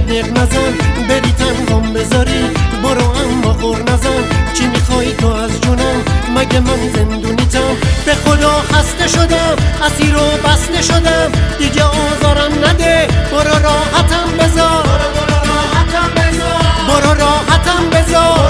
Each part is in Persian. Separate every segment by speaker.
Speaker 1: اینقدر نزن بری تنهام بذاری برو اما خور نزن چی میخوای تو از جونم مگه من زندونیتم به خدا خسته شدم اسیر و بسته شدم دیگه آزارم نده برو راحتم بذار برو راحتم بذار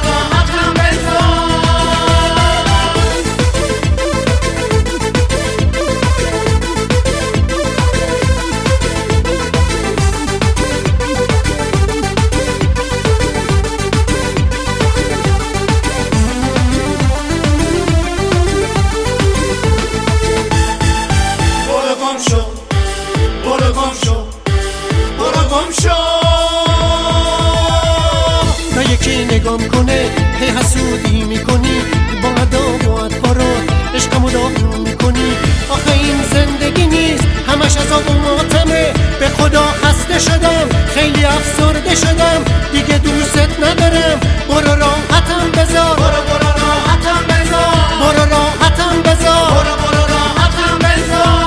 Speaker 1: تا یکی نگام کنه هی حسودی میکنی با ادا و ادبارات عشقمو داغون میکنی آخه این زندگی نیست همش عذاب و ماتمه به خدا خسته شدم خیلی افسرده شدم دیگه دوست ندارم برو راحتم بذار برو راحتم بذار برو راحتم بذار برو راحتم بذار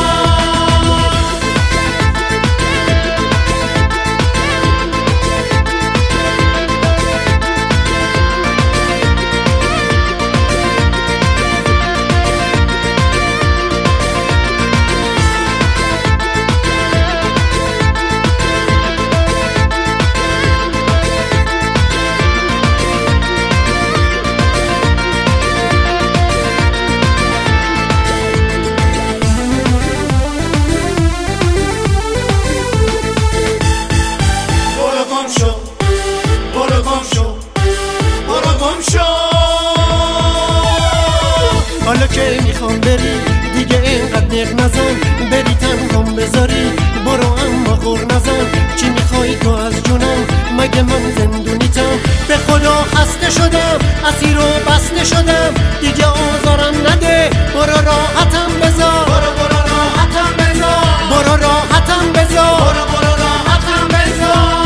Speaker 1: حالا که میخوام بری دیگه اینقدر نق نزن بری تنهام بذاری برو اما غور نزن چی میخوای تو از جونم مگه من زندونیتم به خدا خسته شدم اسیر و بسته شدم دیگه آزارم نده برو راحتم بذار برو راحتم بذار برو راحتم بذار برو راحتم بذار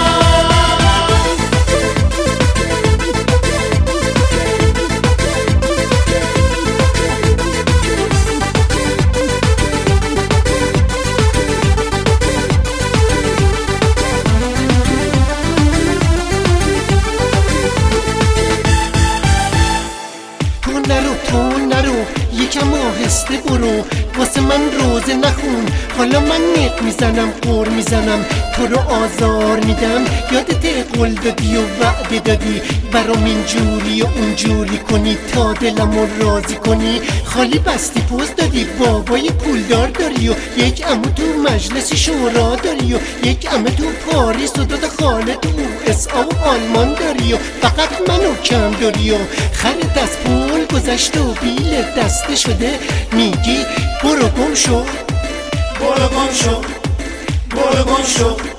Speaker 1: تو نرو یکم آهسته برو واسه من روزه نخون حالا من نق میزنم قور میزنم تو رو آزار میدم یادت قول دادی و وعده دادی برام اینجوری و اونجوری کنی تا دلمو راضی کنی خالی بستی پوز دادی بابای پولدار داری و یک عمو تو مجلس شورا داری و یک عمه تو پاریس و دادا خاله تو USA و آلمان داری و فقط منو کم داری و خرت از پول گذشته و بیل دسته شده میگی برو گم شو برو گم شو برو گم شو